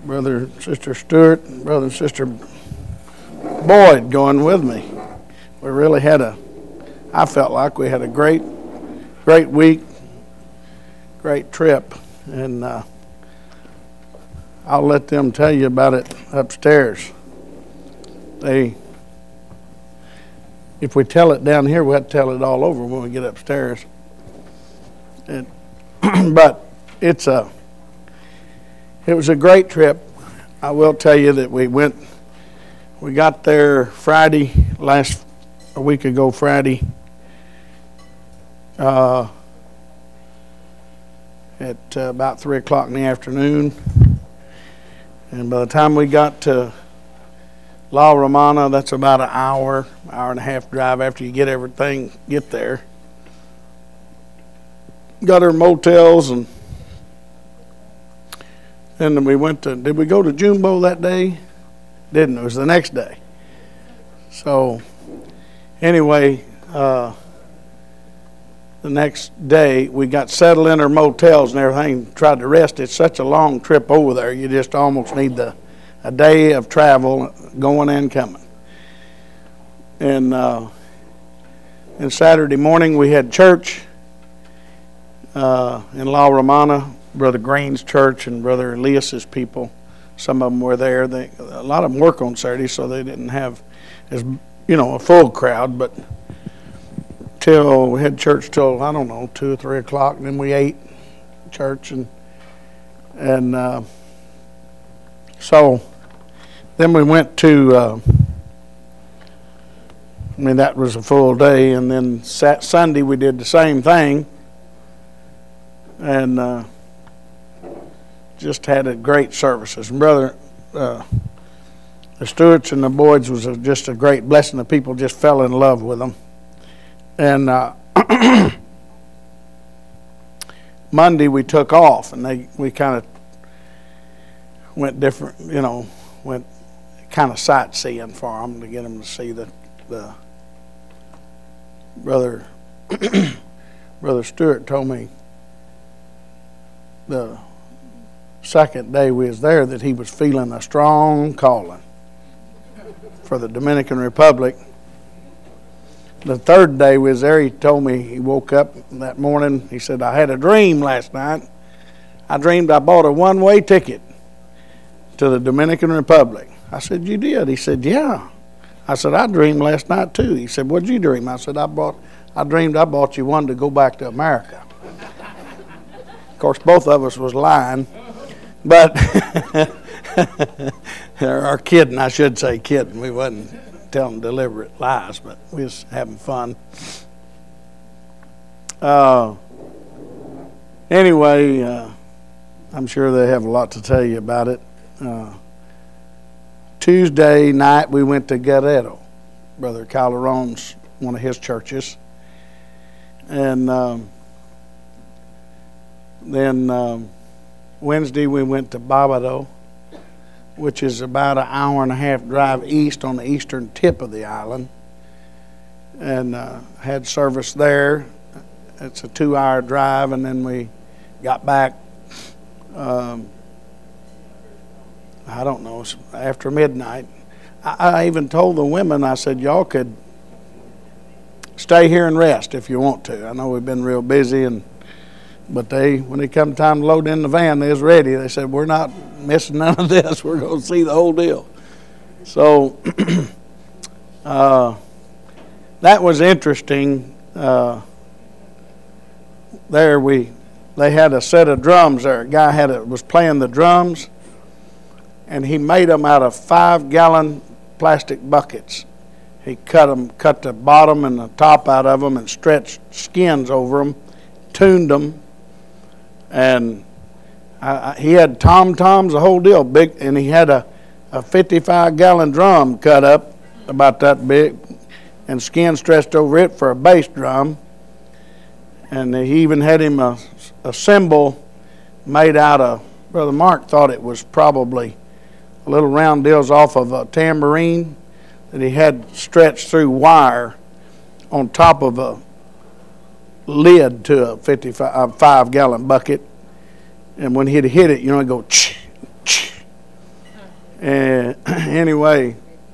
Brother and Sister Stewart, Brother and Sister Boyd going with me. We really I felt like we had a great week, great trip, and I'll let them tell you about it upstairs. If we tell it down here, we'll have to tell it all over when we get upstairs. But it was a great trip. I will tell you that we got there a week ago Friday, at about 3 o'clock in the afternoon. And by the time we got to La Romana, that's about an hour and a half drive after you get there. Got our motels, and then we did we go to Jumbo that day? Didn't. It was the next day. So anyway, the next day we got settled in our motels and everything, tried to rest. It's such a long trip over there. You just almost need a day of travel going and coming. And Saturday morning we had church in La Romana, Brother Green's church and Brother Elias's people. Some of them were there. A lot of them work on Saturday, so they didn't have a full crowd. But we had church till 2 or 3 o'clock, and then we ate church, and so then we went to. That was a full day, and then Sunday we did the same thing. And just had a great services. And Brother, the Stewarts and the Boyds was just a great blessing. The people just fell in love with them. And Monday we took off, and we kind of went different, went kind of sightseeing for them to get them to see the Brother Stewart told me the second day we was there that he was feeling a strong calling for the Dominican Republic. The third day we was there, he told me he woke up that morning. He said, I had a dream last night. I dreamed I bought a one-way ticket to the Dominican Republic. I said, you did? He said, yeah. I said, I dreamed last night too. He said, what'd you dream? I said, I dreamed I bought you one to go back to America. Of course, both of us was lying, but or kidding, I should say kidding. We wasn't telling deliberate lies, but we was having fun. Anyway, I'm sure they have a lot to tell you about it. Tuesday night, we went to Guerrero, Brother Calderon's, one of his churches. And then Wednesday we went to Barbado, which is about an hour and a half drive east on the eastern tip of the island, and had service there. It's a 2-hour drive, and then we got back, after midnight. I even told the women, I said, y'all could stay here and rest if you want to. I know we've been real busy, but when it come time to load in the van, they was ready. They said, we're not missing none of this. We're going to see the whole deal. So that was interesting. They had a set of drums there. A guy was playing the drums, and he made them out of 5-gallon plastic buckets. He cut the bottom and the top out of them and stretched skins over them, tuned them, and he had tom-toms, the whole deal, big, and he had a 55-gallon drum cut up about that big and skin stretched over it for a bass drum. And he even had him a cymbal made out of, Brother Mark thought it was probably a little round deals off of a tambourine that he had stretched through wire on top of a lid to a 5-gallon bucket. And when he'd hit it, it'd go ch, ch. Anyway,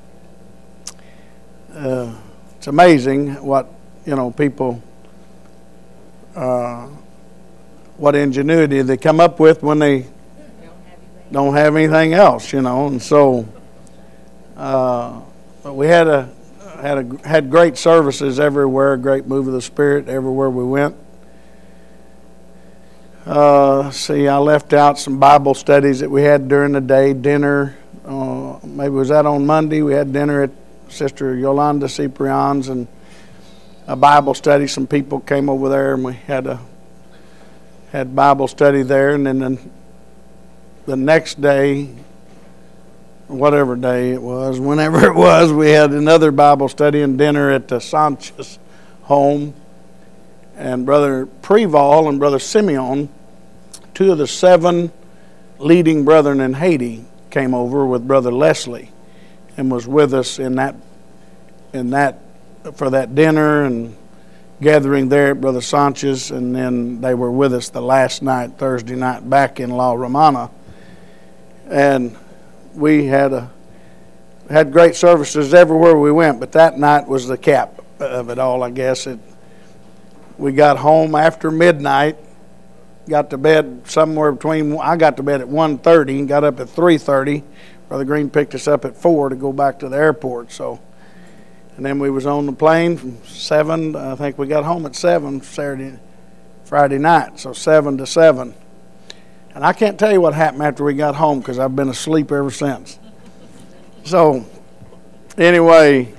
it's amazing what, people, what ingenuity they come up with when they don't have anything else, and so but we had great services everywhere, great move of the Spirit everywhere we went. See, I left out some Bible studies that we had during the day, dinner. Maybe was that on Monday? We had dinner at Sister Yolanda Ciprian's and a Bible study. Some people came over there and we had Bible study there. And then the next day, whatever day it was, whenever it was, we had another Bible study and dinner at the Sanchez home. And Brother Preval and Brother Simeon, two of the 7 leading brethren in Haiti, came over with Brother Leslie and was with us in that for that dinner and gathering there at Brother Sanchez, and then they were with us the last night, Thursday night, back in La Romana. And we had great services everywhere we went, but that night was the cap of it all, I guess. We got home after midnight, got to bed somewhere between, I got to bed at 1:30 and got up at 3:30. Brother Green picked us up at 4 to go back to the airport. So, and then we was on the plane from 7, I think we got home at 7 Friday night, so 7 to 7. And I can't tell you what happened after we got home because I've been asleep ever since. So, anyway,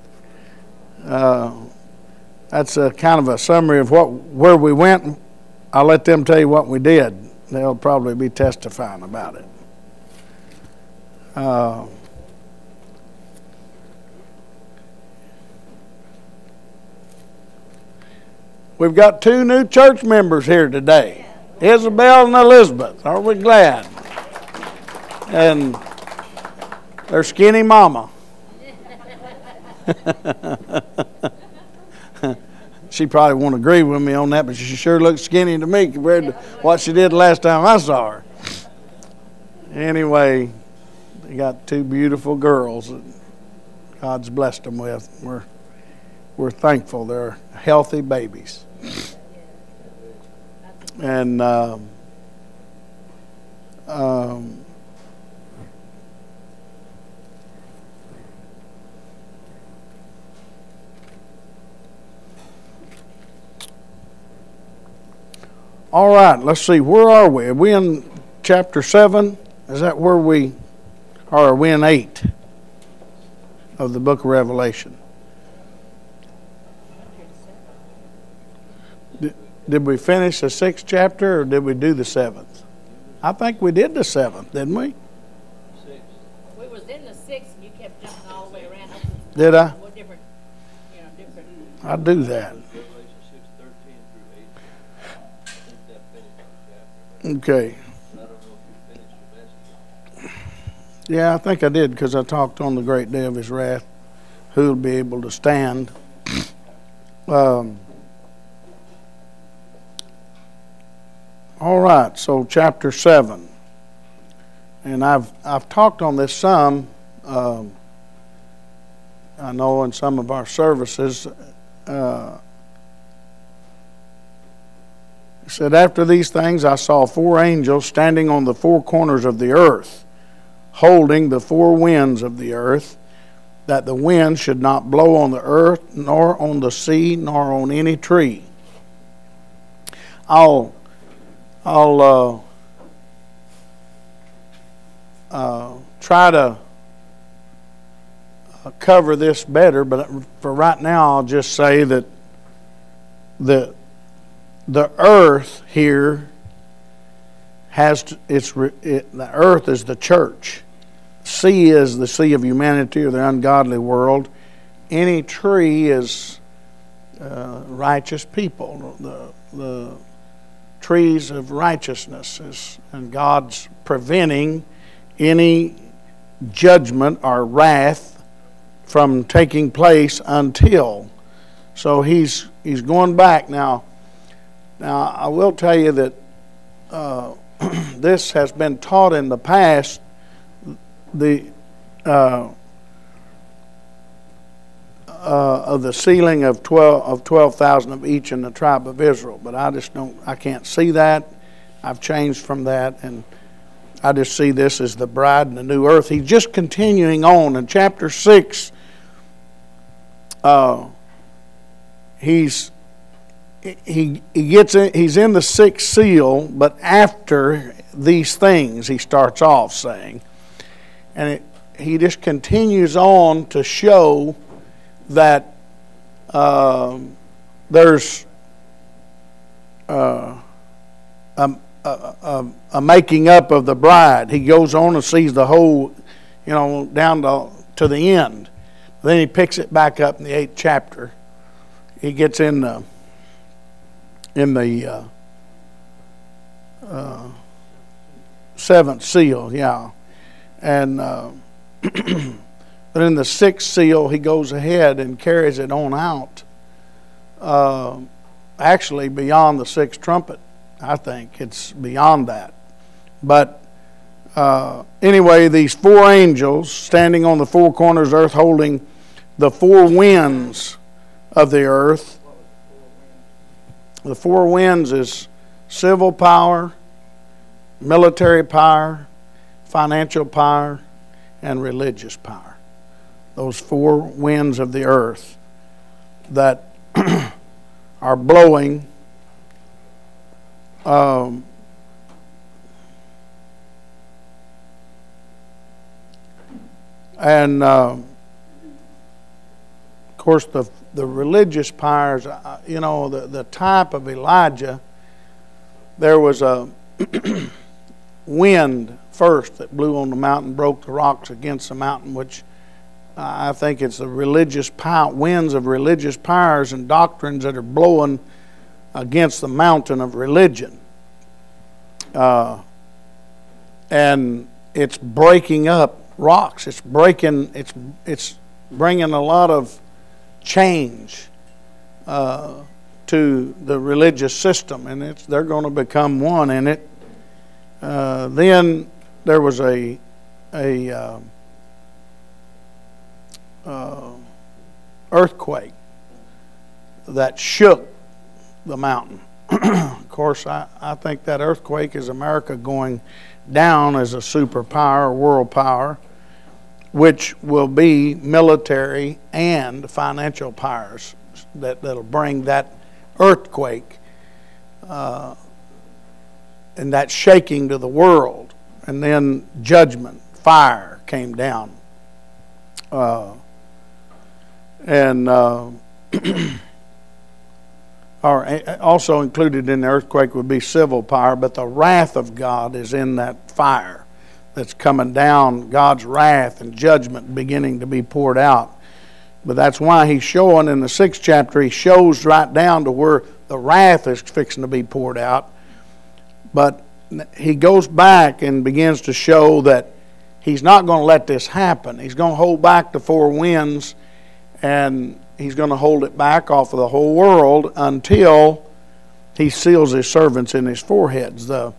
that's a kind of a summary of where we went. I'll let them tell you what we did. They'll probably be testifying about it. We've got 2 new church members here today, Isabel and Elizabeth. Are we glad? And their skinny mama. She probably won't agree with me on that, but she sure looks skinny to me compared to what she did last time I saw her. Anyway, they got 2 beautiful girls that God's blessed them with. We're thankful. They're healthy babies. And all right, let's see. Where are we? Are we in chapter 7? Is that where we are? Are we in 8 of the book of Revelation? Did we finish the 6th chapter or did we do the 7th? I think we did the 7th, didn't we? 6. We was in the 6th and you kept jumping all the way around. Did I? Different. I do that. Okay. Yeah, I think I did because I talked on the great day of his wrath, who will be able to stand. All right, so chapter 7. And I've talked on this some, I know in some of our services. It said, after these things I saw 4 angels standing on the 4 corners of the earth, holding the 4 winds of the earth, that the wind should not blow on the earth, nor on the sea, nor on any tree. I'll try to cover this better, but for right now I'll just say that the earth here the earth is the church. Sea is the sea of humanity or the ungodly world. Any tree is righteous people. The trees of righteousness and God's preventing any judgment or wrath from taking place until. So he's going back now. Now I will tell you that this has been taught in the past of the sealing of 12,000 of each in the tribe of Israel. But I can't see that. I've changed from that, and I just see this as the bride and the new earth. He's just continuing on in chapter 6. He's in the sixth seal, but after these things, he starts off saying, and he just continues on to show that there's a making up of the bride. He goes on and sees the whole, down to the end. Then he picks it back up in the 8th chapter. He gets in the 7th seal, yeah, and but in the 6th seal, he goes ahead and carries it on out. Actually, beyond the 6th trumpet, I think it's beyond that. But anyway, these 4 angels standing on the 4 corners of the earth, holding the 4 winds of the earth. The 4 winds is civil power, military power, financial power, and religious power. Those 4 winds of the earth that are blowing and of course the religious powers, the type of Elijah, there was a wind first that blew on the mountain, broke the rocks against the mountain, which I think it's the religious winds of religious powers and doctrines that are blowing against the mountain of religion. And it's breaking up rocks. It's bringing a lot of change to the religious system, and they're going to become one in it. Then there was a earthquake that shook the mountain. Of course, I think that earthquake is America going down as a superpower, world power, which will be military and financial powers that'll bring that earthquake and that shaking to the world. And then judgment, fire came down. Also included in the earthquake would be civil power, but the wrath of God is in that fire that's coming down, God's wrath and judgment beginning to be poured out. But that's why he's showing in the 6th chapter, he shows right down to where the wrath is fixing to be poured out. But he goes back and begins to show that he's not going to let this happen. He's going to hold back the 4 winds, and he's going to hold it back off of the whole world until he seals his servants in his foreheads. The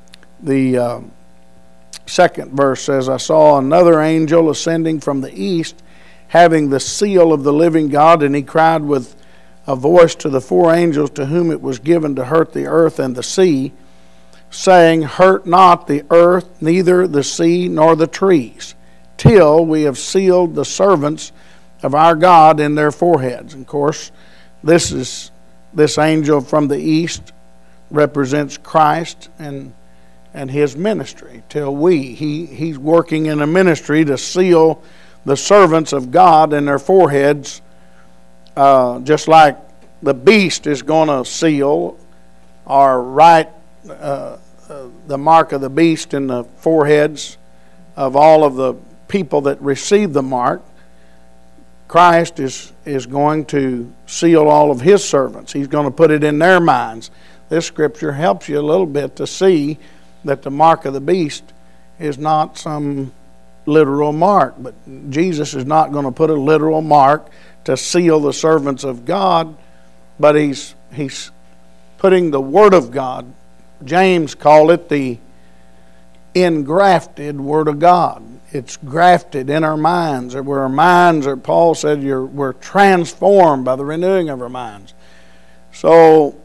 2nd verse says, I saw another angel ascending from the east, having the seal of the living God, and he cried with a voice to the 4 angels to whom it was given to hurt the earth and the sea, saying, hurt not the earth, neither the sea nor the trees, till we have sealed the servants of our God in their foreheads. And of course, this angel from the east represents Christ and his ministry. He's working in a ministry to seal the servants of God in their foreheads, just like the beast is going to seal or write the mark of the beast in the foreheads of all of the people that receive the mark. Christ is going to seal all of his servants. He's going to put it in their minds. This scripture helps you a little bit to see that the mark of the beast is not some literal mark. But Jesus is not going to put a literal mark to seal the servants of God, but he's putting the Word of God. James called it the engrafted Word of God. it's grafted in our minds, or where our minds are, Paul said, we're transformed by the renewing of our minds. So,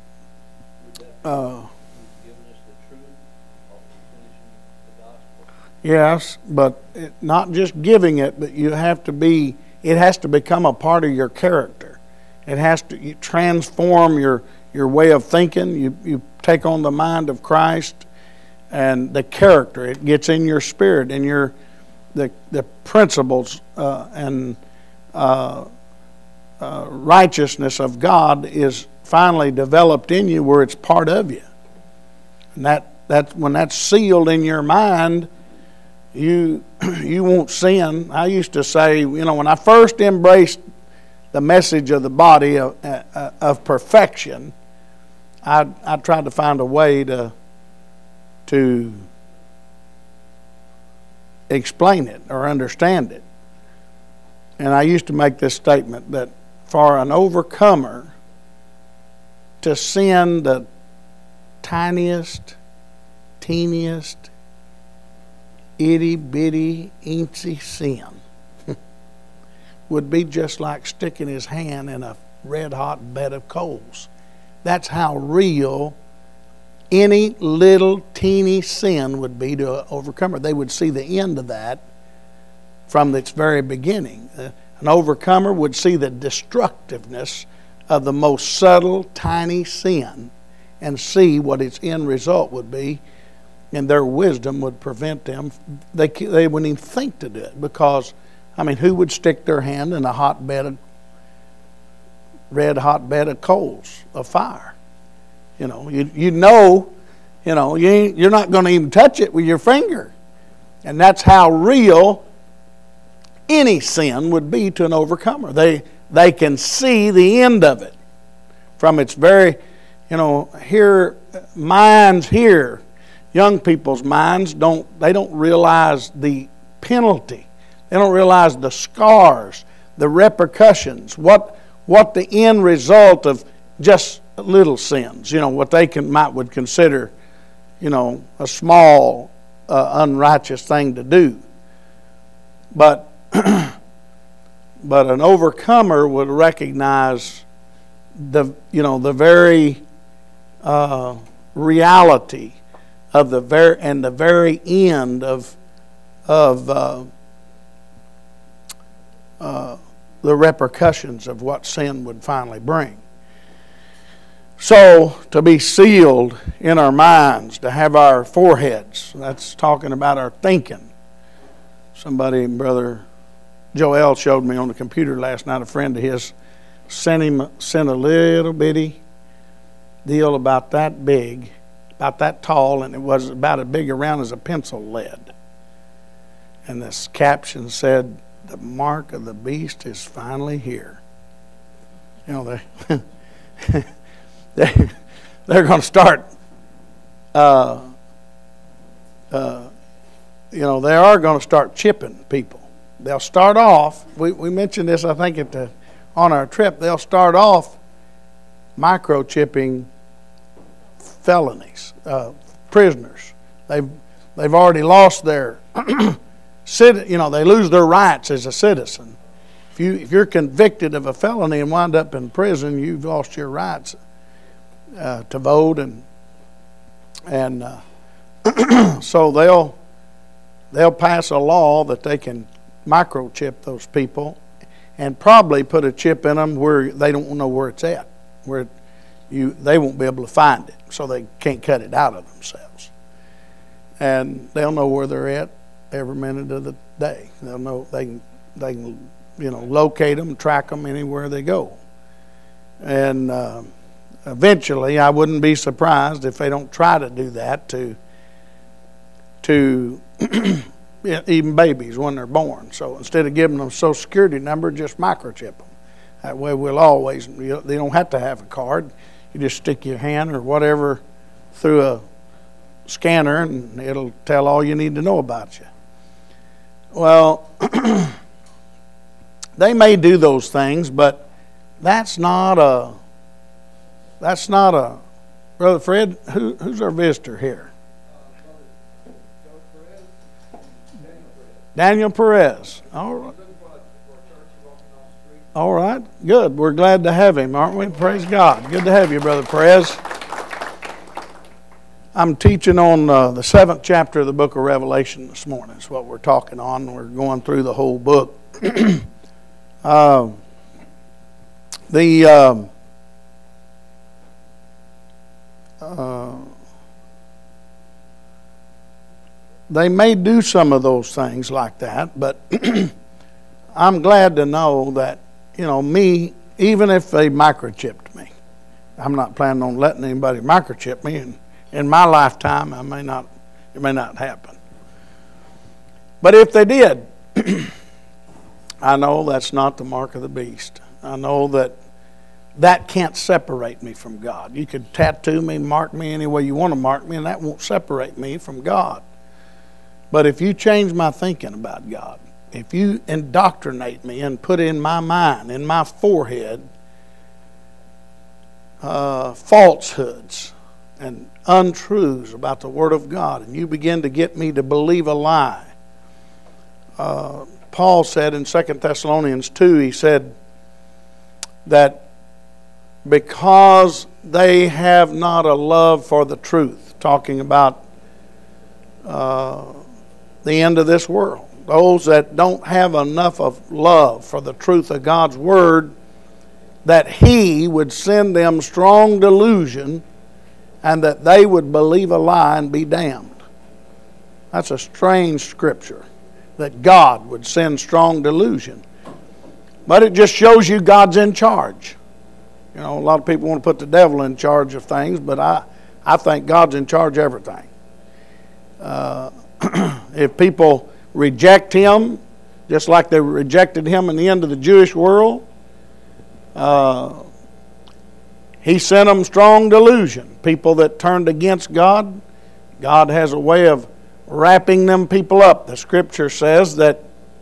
yes, but not just giving it, but it has to become a part of your character. It has to transform your way of thinking. You take on the mind of Christ and the character. It gets in your spirit, and the principles and righteousness of God is finally developed in you, where it's part of you. And that when that's sealed in your mind, you won't sin. I used to say, when I first embraced the message of the body of perfection, I tried to find a way to explain it or understand it. And I used to make this statement that for an overcomer to sin the tiniest, teeniest, itty-bitty, eensy sin would be just like sticking his hand in a red-hot bed of coals. That's how real any little teeny sin would be to an overcomer. They would see the end of that from its very beginning. An overcomer would see the destructiveness of the most subtle, tiny sin and see what its end result would be, and their wisdom would prevent them. They wouldn't even think to do it, because, who would stick their hand in a red-hot bed of coals of fire? You're not going to even touch it with your finger. And that's how real any sin would be to an overcomer. They can see the end of it from its very, minds here. Young people's minds don't realize the penalty. They don't realize the scars, the repercussions, what the end result of just little sins, what they would consider, a small unrighteous thing to do. But an overcomer would recognize the very reality of the very end of the repercussions of what sin would finally bring. So, to be sealed in our minds, to have our foreheads, that's talking about our thinking. Somebody, Brother Joel, showed me on the computer last night, a friend of his sent a little bitty deal about that big, about that tall, and it was about as big around as a pencil lead. And this caption said, "The mark of the beast is finally here." They're going to start, they are going to start chipping people. They'll start off, we mentioned this, I think, on our trip, they'll start off microchipping felonies, prisoners. They've already lost their, they lose their rights as a citizen. If you're convicted of a felony and wind up in prison, you've lost your rights to vote, and so they'll pass a law that they can microchip those people, and probably put a chip in them where they don't know where it's at, where they won't be able to find it, so they can't cut it out of themselves. And they'll know where they're at every minute of the day. They'll know they can locate them, track them anywhere they go. And eventually, I wouldn't be surprised if they don't try to do that to even babies when they're born. So instead of giving them a Social Security number, just microchip them. That way they don't have to have a card. You just stick your hand or whatever through a scanner, and it'll tell all you need to know about you. Well, they may do those things, but that's not a Brother Fred, who's our visitor here? Daniel Perez. All right. All right. Good. We're glad to have him, aren't we? Praise God. Good to have you, Brother Perez. I'm teaching on the 7th chapter of the book of Revelation this morning. That's what we're talking on. We're going through the whole book. They may do some of those things like that, but I'm glad to know that, me, even if they microchipped me, I'm not planning on letting anybody microchip me, and in my lifetime, it may not happen. But if they did, I know that's not the mark of the beast. I know that can't separate me from God. You could tattoo me, mark me any way you want to mark me, and that won't separate me from God. But if you change my thinking about God, if you indoctrinate me and put in my mind, in my forehead, falsehoods and untruths about the Word of God, and you begin to get me to believe a lie. Paul said in 2 Thessalonians 2, he said that because they have not a love for the truth, talking about the end of this world, those that don't have enough of love for the truth of God's Word, that He would send them strong delusion and that they would believe a lie and be damned. That's a strange scripture, that God would send strong delusion. But it just shows you God's in charge. A lot of people want to put the devil in charge of things, but I think God's in charge of everything. If people reject Him, just like they rejected Him in the end of the Jewish world, He sent them strong delusion. People that turned against God, God has a way of wrapping them people up. The Scripture says that,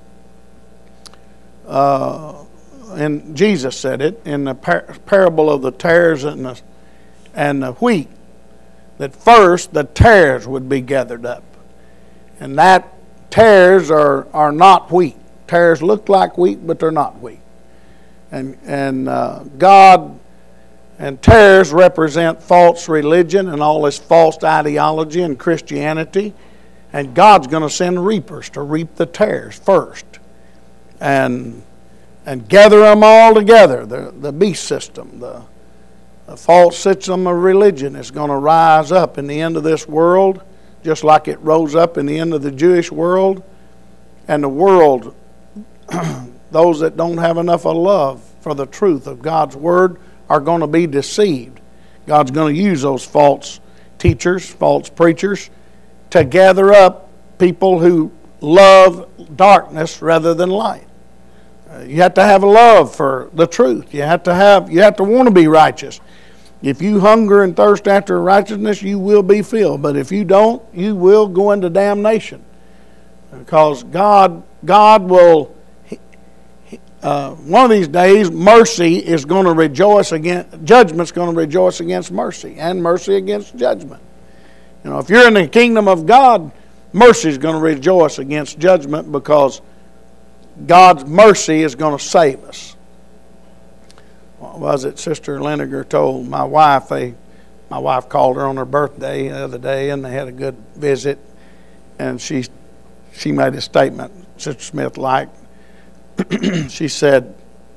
and Jesus said it in the parable of the tares and the wheat, that first the tares would be gathered up. And that tares are not wheat. Tares look like wheat, but they're not wheat. And God and tares represent false religion and all this false ideology and Christianity. And God's going to send reapers to reap the tares first, and gather them all together. The beast system, the false system of religion is going to rise up in the end of this world, just like it rose up in the end of the Jewish world. And the world, those that don't have enough of love for the truth of God's Word, are going to be deceived. God's going to use those false teachers, false preachers, to gather up people who love darkness rather than light. You have to have a love for the truth. You have to want to be righteous. If you hunger and thirst after righteousness, you will be filled. But if you don't, you will go into damnation. Because God will, one of these days, mercy is going to rejoice against, judgment's going to rejoice against mercy, and mercy against judgment. If you're in the kingdom of God, mercy is going to rejoice against judgment, because God's mercy is going to save us. What was it Sister Leniger told my wife? My wife called her on her birthday the other day, and they had a good visit. And she made a statement, Sister Smith liked. She said,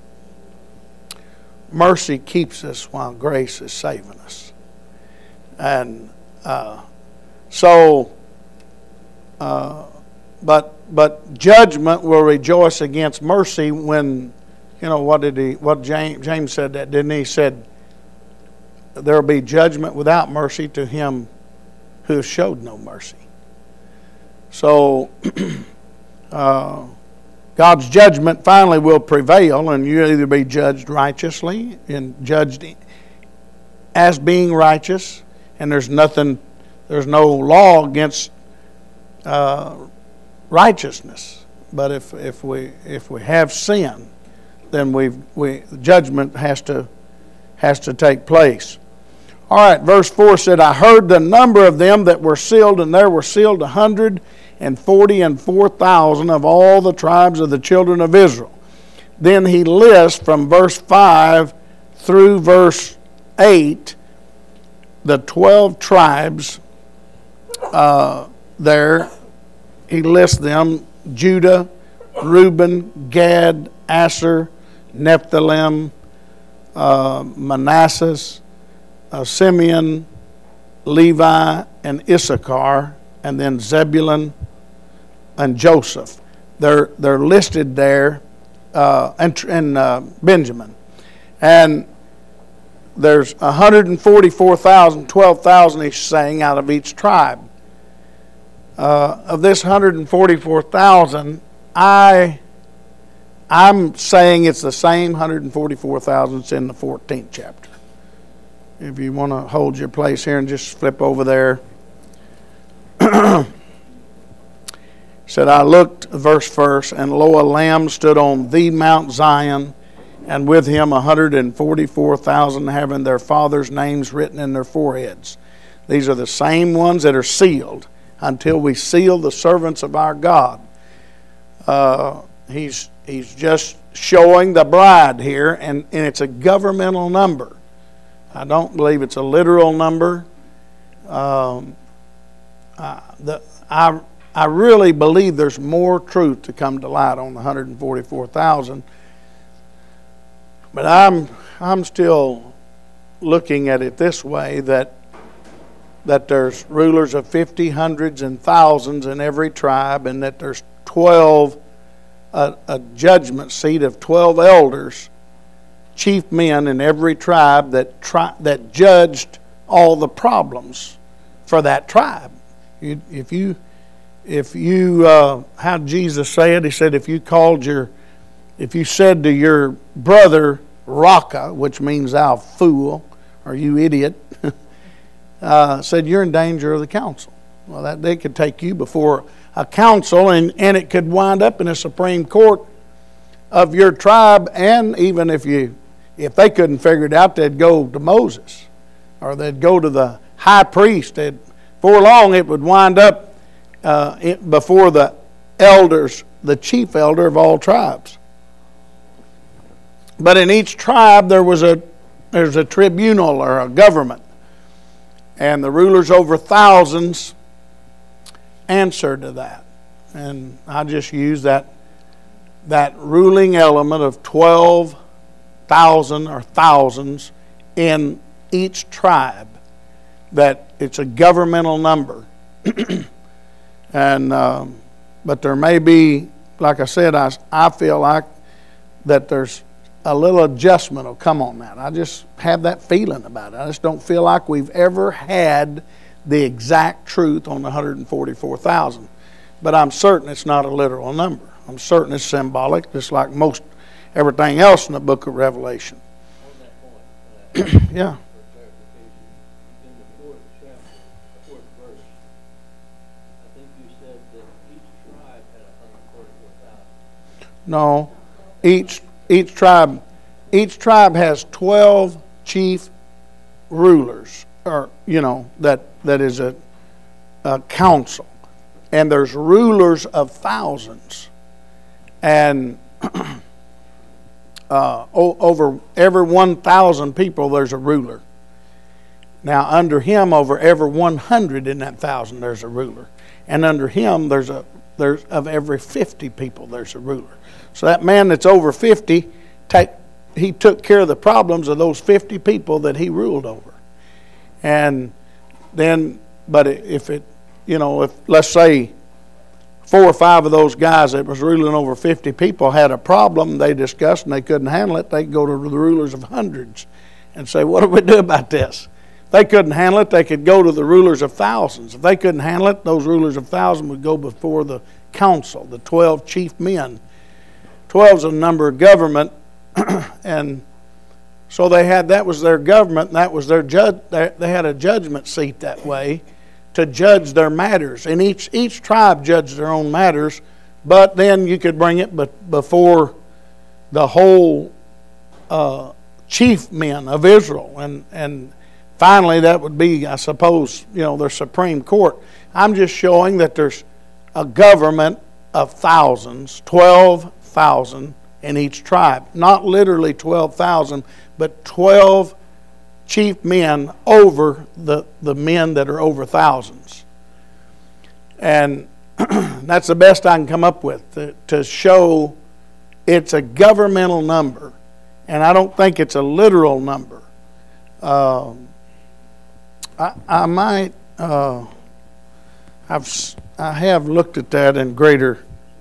mercy keeps us while grace is saving us. And but judgment will rejoice against mercy when, what James said that, didn't he? He said, there will be judgment without mercy to him who showed no mercy. So, God's judgment finally will prevail, and you'll either be judged righteously and judged as being righteous, and there's no law against righteousness. But if we have sin, then judgment has to take place. All right, verse 4 said, I heard the number of them that were sealed, and there were sealed 144,000 and 4,000 of all the tribes of the children of Israel. Then he lists from verse 5 through verse 8 the 12 tribes there. He lists them: Judah, Reuben, Gad, Asher, Nephthalim, Manasseh, Simeon, Levi, and Issachar, and then Zebulun and Joseph. They're listed there, and Benjamin. And there's 144,000, 12,000 he's saying out of each tribe. Of this 144,000, I'm saying it's the same 144,000 that's in the 14th chapter. If you want to hold your place here and just flip over there. Said, I looked, verse first, and lo, a lamb stood on the Mount Zion, and with him 144,000 having their fathers' names written in their foreheads. These are the same ones that are sealed until we seal the servants of our God. He's just showing the bride here, and it's a governmental number. I don't believe it's a literal number. I really believe there's more truth to come to light on the 144,000. But I'm still looking at it this way, that there's rulers of 50, hundreds, and thousands in every tribe, and that there's 12, a judgment seat of 12 elders, chief men in every tribe that judged all the problems for that tribe. If you how did Jesus say it? He said, if you said to your brother Raka, which means thou fool or you idiot, said you're in danger of the council. Well, that they could take you before a council, and it could wind up in a Supreme Court of your tribe. And even if they couldn't figure it out, they'd go to Moses, or they'd go to the high priest. Before long, it would wind up before the elders, the chief elder of all tribes. But in each tribe there's a tribunal or a government, and the rulers over thousands answer to that. And I just use that ruling element of 12,000 or thousands in each tribe, that it's a governmental number. And but there may be, like I said, I feel like that there's a little adjustment will come on that. I just have that feeling about it. I just don't feel like we've ever had the exact truth on the 144,000. But I'm certain it's not a literal number. I'm certain it's symbolic, just like most everything else in the book of Revelation. On that point, Yeah. for clarification, in the 4th chapter, the 4th verse, I think you said that each tribe had 144,000. No, each tribe has 12 chief rulers, or that is a council, and there's rulers of thousands, and over every 1,000 people there's a ruler. Now under him, over every 100 in that 1,000 there's a ruler, and under him there's of every 50 people there's a ruler. So that man that's over 50, he took care of the problems of those 50 people that he ruled over. And then, but if let's say 4 or 5 of those guys that was ruling over 50 people had a problem they discussed and they couldn't handle it, they'd go to the rulers of hundreds and say, what do we do about this? If they couldn't handle it, they could go to the rulers of thousands. If they couldn't handle it, those rulers of thousands would go before the council, the 12 chief men. 12 is a number of government, and so that was their government, and that was their judge. They had a judgment seat that way to judge their matters, and each tribe judged their own matters. But then you could bring it before the whole chief men of Israel, and finally that would be, I suppose, their Supreme Court. I'm just showing that there's a government of thousands, 12,000 in each tribe. Not literally 12,000, but 12 chief men over the men that are over thousands. And that's the best I can come up with to show it's a governmental number. And I don't think it's a literal number. I have looked at that in greater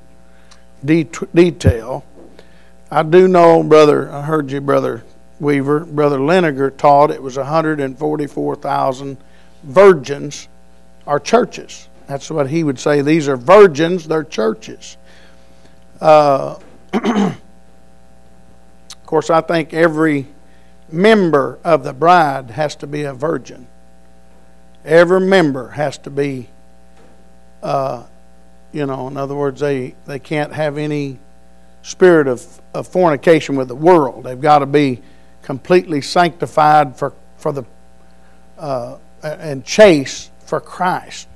detail. I do know, I heard you, Brother Weaver, Brother Leniger taught it was 144,000 virgins are churches. That's what he would say. These are virgins, they're churches. Of course, I think every member of the bride has to be a virgin. Every member has to be, in other words, they can't have any spirit of fornication with the world. They've got to be completely sanctified for the and chaste for Christ.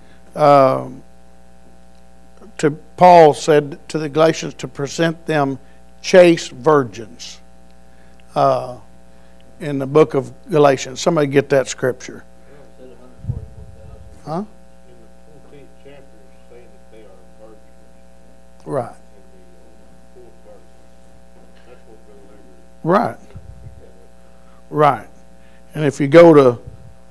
Paul said to the Galatians to present them chaste virgins in the book of Galatians. Somebody get that scripture. Huh? In the 14th chapter, it's saying that they are virgins. Right. In the 4th verse. That's what they're Right. Right. And if you go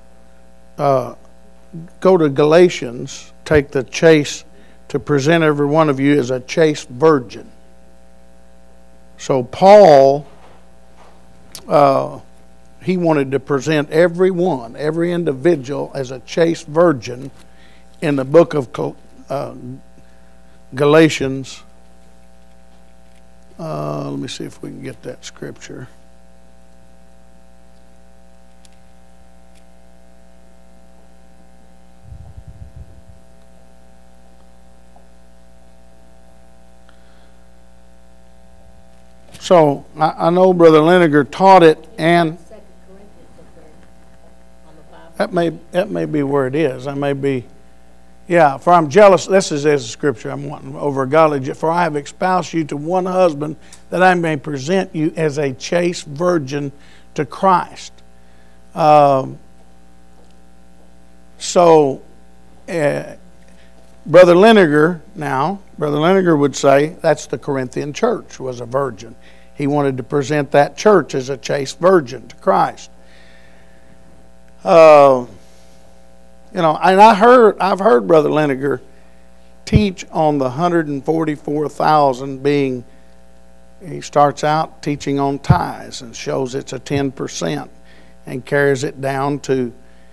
to Galatians, take the chaste to present every one of you as a chaste virgin. So Paul, he wanted to present every individual as a chaste virgin in the book of Galatians. Let me see if we can get that scripture. So I know Brother Leniger taught it, and that may be where it is. I may be, yeah. For I'm jealous. This is a scripture I'm wanting over godly. For I have espoused you to one husband, that I may present you as a chaste virgin to Christ. Brother Leniger would say that's the Corinthian church was a virgin. He wanted to present that church as a chaste virgin to Christ. And I've heard Brother Leniger teach on the 144,000 being. He starts out teaching on tithes and shows it's a 10% and carries it down to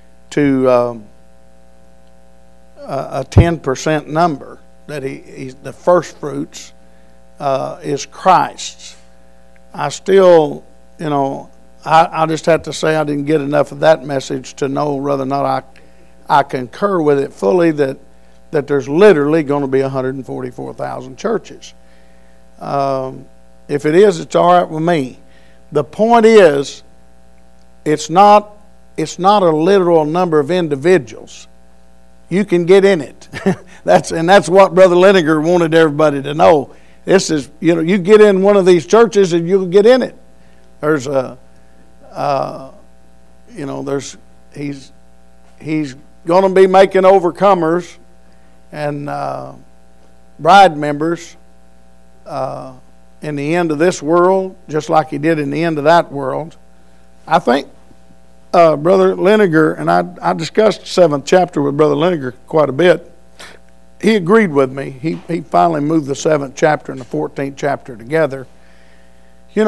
a 10% number. That he's the first fruits is Christ's. I still, I just have to say I didn't get enough of that message to know whether or not I concur with it fully that there's literally going to be 144,000 churches. If it is, it's all right with me. The point is, it's not a literal number of individuals. You can get in it. That's what Brother Leniger wanted everybody to know. This is, you get in one of these churches and you'll get in it. There's he's going to be making overcomers and bride members in the end of this world, just like he did in the end of that world. I think Brother Leniger, and I discussed the 7th chapter with Brother Leniger quite a bit. He agreed with me. He finally moved the 7th chapter and the 14th chapter together. He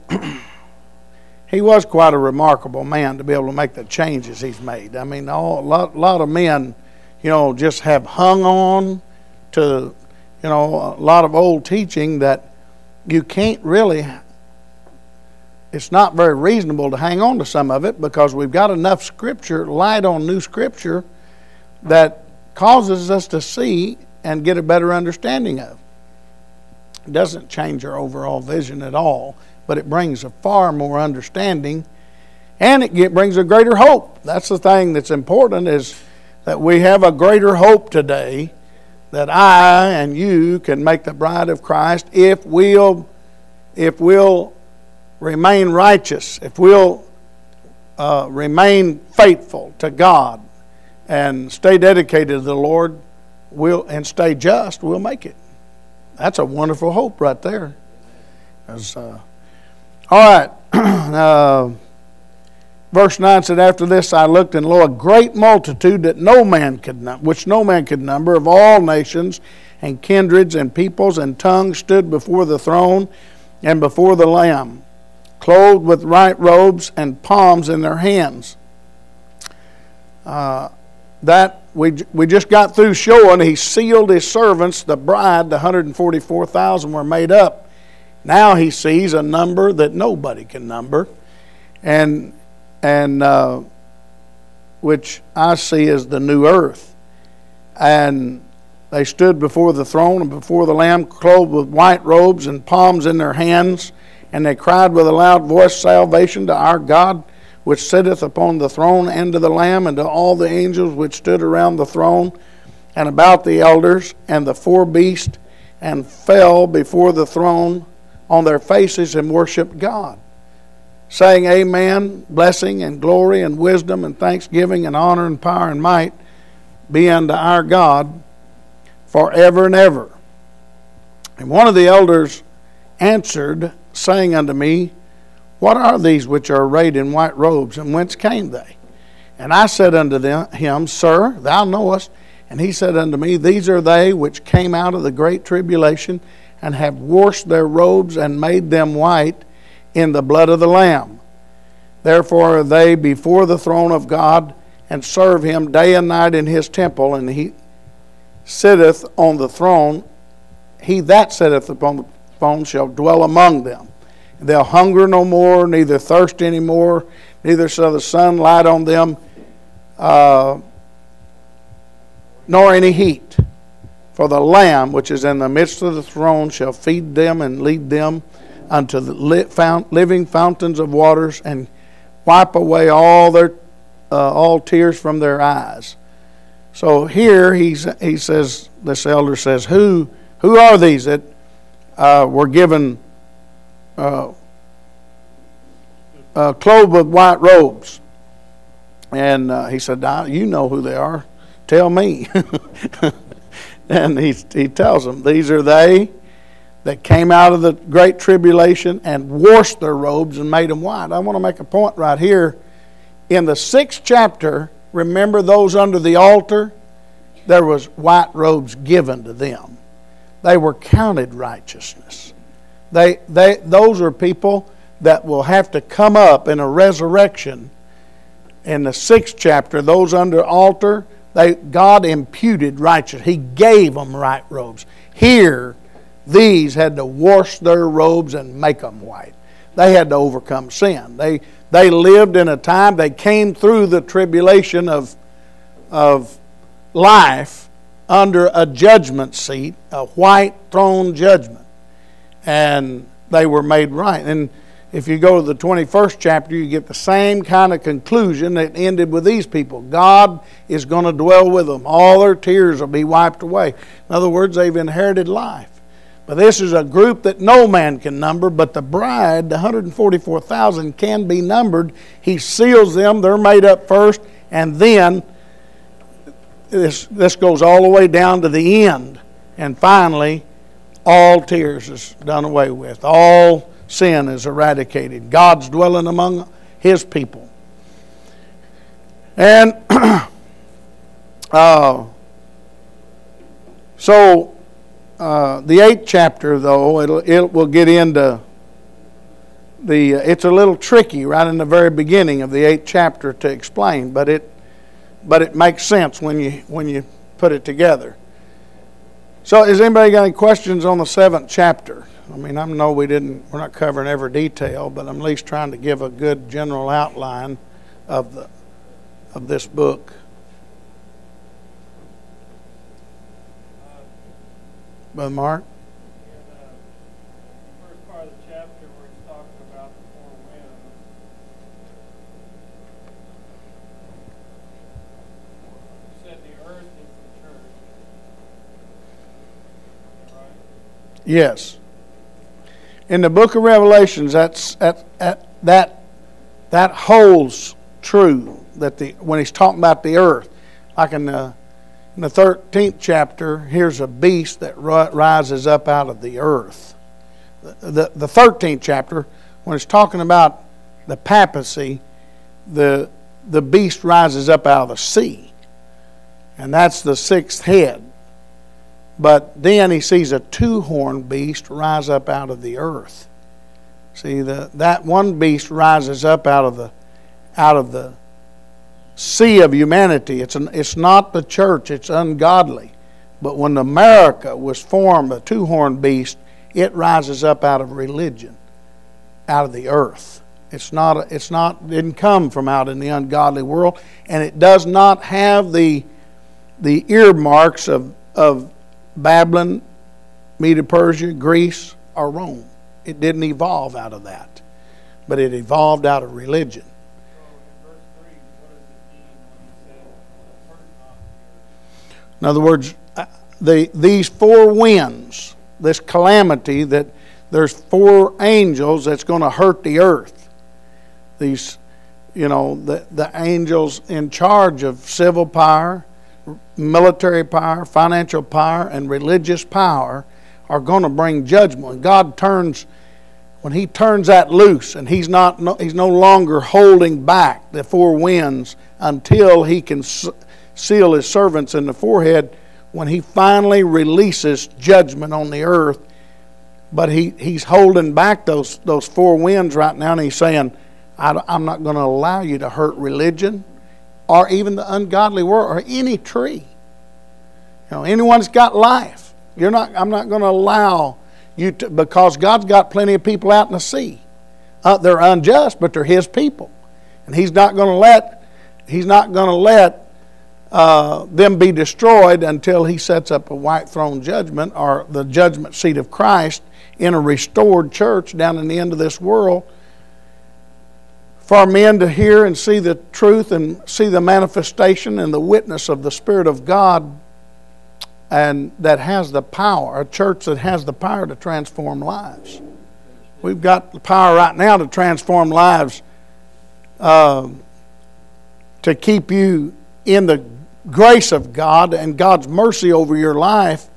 was quite a remarkable man to be able to make the changes he's made. I mean, a lot of men, just have hung on to, a lot of old teaching that you can't really. It's not very reasonable to hang on to some of it because we've got enough scripture, light on new scripture, that causes us to see and get a better understanding of. It doesn't change our overall vision at all, but it brings a far more understanding, and it brings a greater hope. That's the thing that's important, is that we have a greater hope today that I and you can make the bride of Christ if we'll remain righteous, if we'll remain faithful to God and stay dedicated to the Lord, and stay just, we'll make it. That's a wonderful hope right there. All right. Verse 9 said, after this I looked, and lo, a great multitude that no man could which no man could number, of all nations and kindreds and peoples and tongues, stood before the throne and before the Lamb, clothed with white robes and palms in their hands. That we just got through showing he sealed his servants, the bride, the 144,000 were made up. Now he sees a number that nobody can number, and which I see as the new earth. And they stood before the throne and before the Lamb, clothed with white robes and palms in their hands, and they cried with a loud voice, salvation to our God, which sitteth upon the throne, and to the Lamb, and to all the angels which stood around the throne, and about the elders, and the four beasts, and fell before the throne on their faces and worshipped God, saying, Amen, blessing and glory and wisdom and thanksgiving and honor and power and might be unto our God forever and ever. And one of the elders answered, saying unto me, what are these which are arrayed in white robes, and whence came they? And I said unto him, Sir, thou knowest. And he said unto me, these are they which came out of the great tribulation, and have washed their robes and made them white in the blood of the Lamb. Therefore are they before the throne of God, and serve him day and night in his temple, and he sitteth on the throne. He that sitteth upon the throne shall dwell among them. They'll hunger no more, neither thirst any more, neither shall the sun light on them, nor any heat. For the Lamb which is in the midst of the throne shall feed them and lead them unto the living fountains of waters, and wipe away all tears from their eyes. So here he says, this elder says, who are these that were given clothed with white robes? And he said, you know who they are. Tell me. And he tells them, these are they that came out of the great tribulation and washed their robes and made them white. I want to make a point right here. In the 6th chapter, remember those under the altar? There was white robes given to them. They were counted righteousness. Those are people that will have to come up in a resurrection. In the 6th chapter, those under altar, God imputed righteousness. He gave them white robes. Here, these had to wash their robes and make them white. They had to overcome sin. They lived in a time, they came through the tribulation of life under a judgment seat, a white throne judgment. And they were made right. And if you go to the 21st chapter, you get the same kind of conclusion that ended with these people. God is going to dwell with them. All their tears will be wiped away. In other words, they've inherited life. But this is a group that no man can number, but the bride, the 144,000, can be numbered. He seals them. They're made up first, and then this goes all the way down to the end. And finally, all tears is done away with. All sin is eradicated. God's dwelling among his people. And the 8th chapter, though, it will get into it's a little tricky right in the very beginning of the 8th chapter to explain, but it makes sense when you put it together. So, has anybody got any questions on the 7th chapter? I mean, I know we're not covering every detail, but I'm at least trying to give a good general outline of this book. Brother Mark? In the first part of the chapter where it's talking about the four winds, you said the earth is the church. Yes. In the book of Revelations, that holds true. When he's talking about the earth, like in the 13th chapter, here's a beast that rises up out of the earth. The 13th chapter, when it's talking about the papacy, the beast rises up out of the sea. And that's the sixth head. But then he sees a two-horned beast rise up out of the earth. See, that one beast rises up out of the sea of humanity. It's not the church, it's ungodly. But when America was formed, a two-horned beast, it rises up out of religion, out of the earth. Didn't come from out in the ungodly world, and it does not have the earmarks of Babylon, Medo-Persia, Greece, or Rome. It didn't evolve out of that, but it evolved out of religion. So in verse 3, what does it mean when he says, "Hurt not the earth"? In other words, these four winds, this calamity, that there's four angels that's going to hurt the earth. These, the angels in charge of civil power, military power, financial power, and religious power are going to bring judgment. And God when He turns that loose, and He's no longer holding back the four winds until He can seal His servants in the forehead, when He finally releases judgment on the earth. But He's holding back those four winds right now, and He's saying, I'm not going to allow you to hurt religion, or even the ungodly world, or any tree. Anyone's got life. I'm not going to allow you to, because God's got plenty of people out in the sea. They're unjust, but they're His people, and He's not going to let them be destroyed until He sets up a white throne judgment, or the judgment seat of Christ in a restored church down in the end of this world, for men to hear and see the truth and see the manifestation and the witness of the Spirit of God, and that has the power, a church that has the power to transform lives. We've got the power right now to transform lives, to keep you in the grace of God and God's mercy over your life,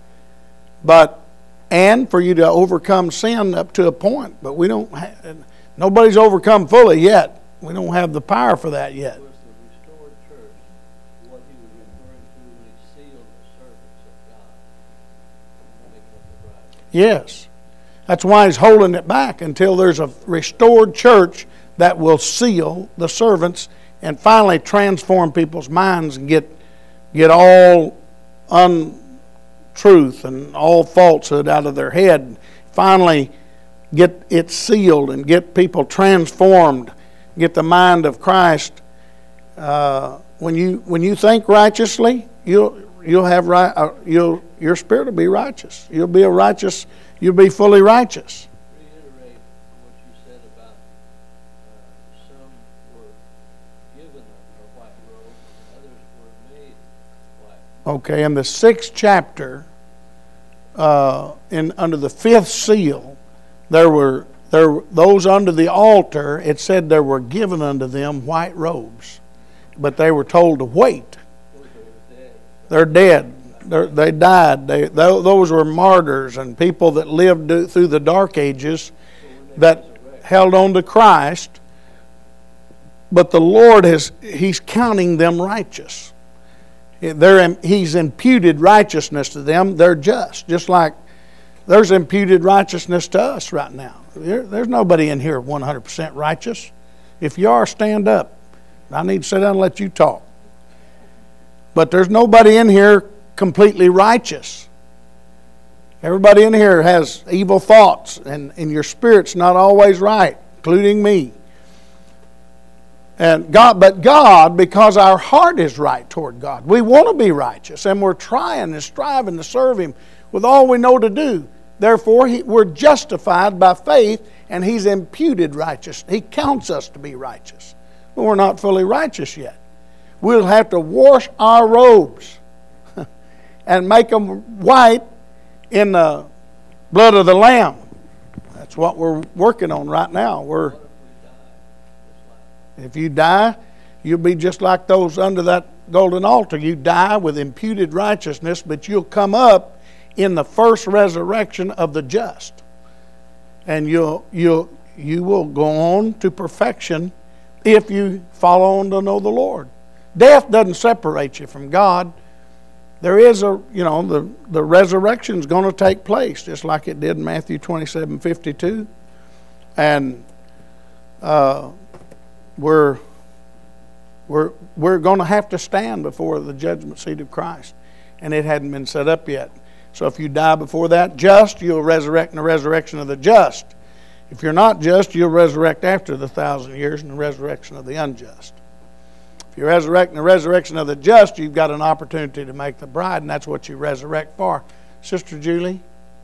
and for you to overcome sin up to a point. But nobody's overcome fully yet. We don't have the power for that yet. Was the restored church what he was referring to when he sealed the servants of God, making up the bride? Yes. That's why He's holding it back until there's a restored church that will seal the servants and finally transform people's minds and get all untruth and all falsehood out of their head. Finally get it sealed and get people transformed. Get the mind of Christ. When you think righteously, your spirit will be righteous. You'll be fully righteous. Reiterate what you said about some were given a white robe and others were made white. Okay, in the 6th chapter, under the 5th seal, there were those under the altar. It said there were given unto them white robes, but they were told to wait. They're dead. They died. Those were martyrs and people that lived through the dark ages that held on to Christ. But the Lord He's counting them righteous. He's imputed righteousness to them. They're just like there's imputed righteousness to us right now. There's nobody in here 100% righteous. If you are, stand up. I need to sit down and let you talk. But there's nobody in here completely righteous. Everybody in here has evil thoughts, and your spirit's not always right, including me. But God, because our heart is right toward God, we want to be righteous, and we're trying and striving to serve Him with all we know to do. Therefore, we're justified by faith, and He's imputed righteous. He counts us to be righteous. But we're not fully righteous yet. We'll have to wash our robes and make them white in the Blood of the Lamb. That's what we're working on right now. If you die, you'll be just like those under that golden altar. You die with imputed righteousness, but you'll come up in the first resurrection of the just. And you will go on to perfection if you follow on to know the Lord. Death doesn't separate you from God. There is the resurrection is going to take place, just like it did in Matthew 27:52. And we're going to have to stand before the judgment seat of Christ. And it hadn't been set up yet. So if you die before that just, you'll resurrect in the resurrection of the just. If you're not just, you'll resurrect after the 1,000 years in the resurrection of the unjust. If you resurrect in the resurrection of the just, you've got an opportunity to make the bride, and that's what you resurrect for. Sister Julie?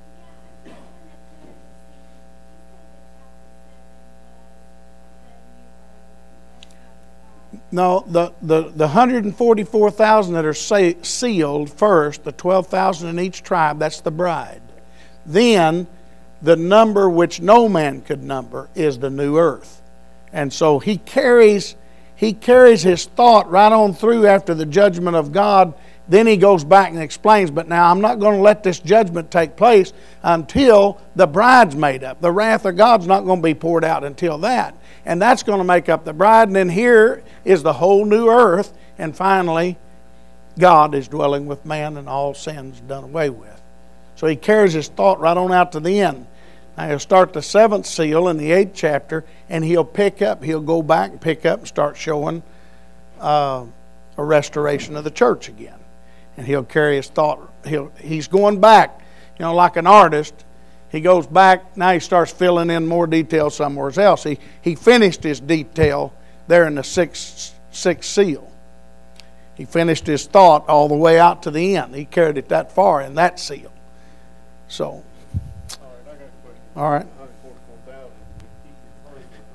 No, the 144,000 that are sealed first, the 12,000 in each tribe, that's the bride. Then the number which no man could number is the new earth. And so he carries his thought right on through after the judgment of God. Then he goes back and explains, but now I'm not going to let this judgment take place until the bride's made up. The wrath of God's not going to be poured out until that. And that's going to make up the bride. And then here is the whole new earth. And finally, God is dwelling with man and all sins done away with. So he carries his thought right on out to the end. Now he'll start the 7th seal in the 8th chapter, and he'll go back and pick up and start showing a restoration of the church again. And he'll carry his thought. He's going back, like an artist. He goes back, now he starts filling in more detail somewhere else. He finished his detail there in the 6th seal. He finished his thought all the way out to the end. He carried it that far in that seal. So, All right, I got a question. all right. 144,000, we keep referring to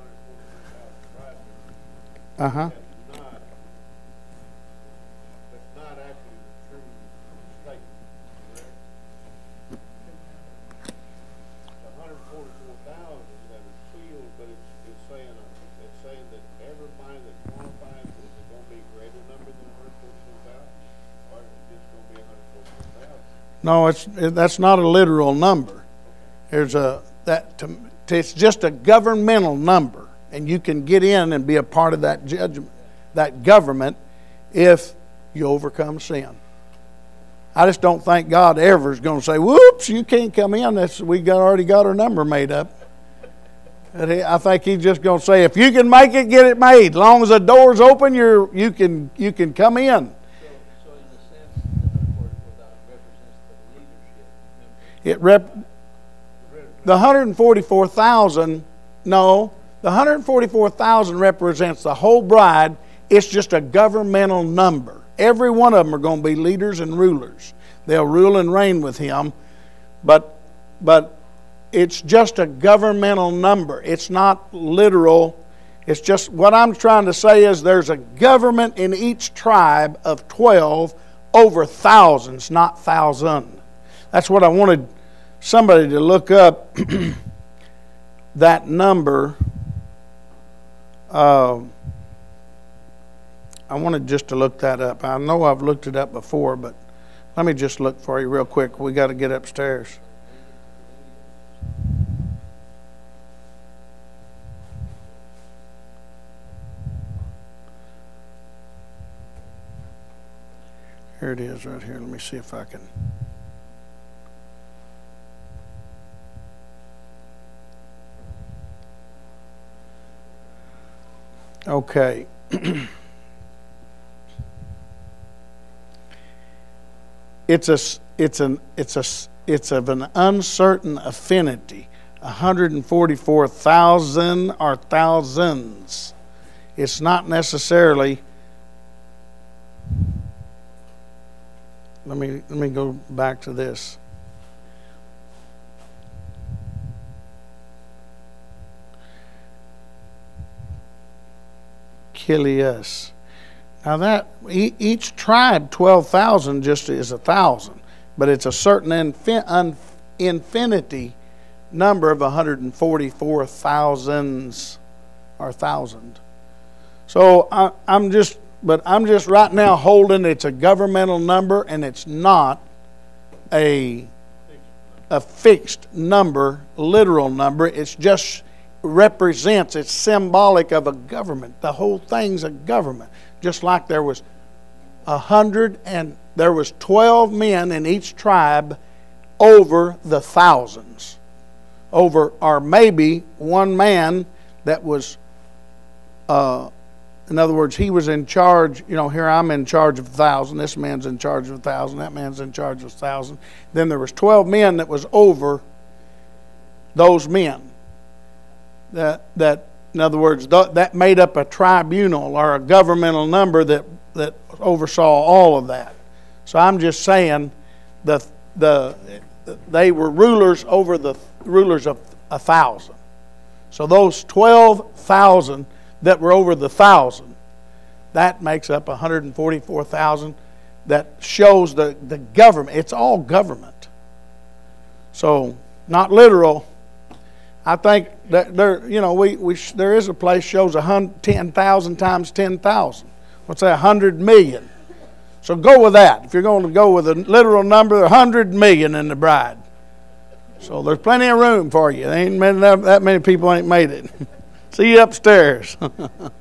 144,000 bride. Uh-huh. That's not actually the true statement, correct? The 144,000 that are sealed, but it's saying that everybody that qualifies, is it going to be a greater number than 144,000? Or is it just going to be 144,000? No, that's not a literal number. It's just a governmental number, and you can get in and be a part of that judgment, that government, if you overcome sin. I just don't think God ever is going to say, "Whoops, you can't come in. Already got our number made up." I think He's just going to say, "If you can make it, get it made. As long as the door's open, you can come in." So in a sense, the 144,000 represents the leadership. The 144,000, no, the 144,000 represents the whole bride. It's just a governmental number. Every one of them are going to be leaders and rulers. They'll rule and reign with Him, but it's just a governmental number. It's not literal. It's just, what I'm trying to say is there's a government in each tribe of 12 over thousands, not thousand. That's what I wanted somebody to look up, that number. I wanted just to look that up. I know I've looked it up before, but let me just look for you real quick. We got to get upstairs. Here it is right here. Let me see if I can. Okay. It's of an uncertain affinity. 144,000 are thousands. It's not necessarily. Let me go back to this. Kilias. Now that each tribe 12,000 just is 1,000, but it's a certain infinity number of 144,000s or 1,000. So I'm just right now holding it's a governmental number, and it's not a fixed number, literal number. It's just represents, it's symbolic of a government. The whole thing's a government. Just like there was 12 men in each tribe over the thousands. Over, or maybe one man that was, in other words, he was in charge. Here I'm in charge of 1,000. This man's in charge of 1,000. That man's in charge of 1,000. Then there was 12 men that was over those men. That in other words, that made up a tribunal or a governmental number that oversaw all of that. So I'm just saying they were rulers over the rulers of 1,000. So those 12,000 that were over the 1,000, that makes up 144,000. That shows the government. It's all government. So not literal. I think that there is a place shows 10,000 times 10,000. Let's say 100 million. So go with that. If you're going to go with a literal number, 100 million in the bride. So there's plenty of room for you. There ain't that many people ain't made it. See you upstairs.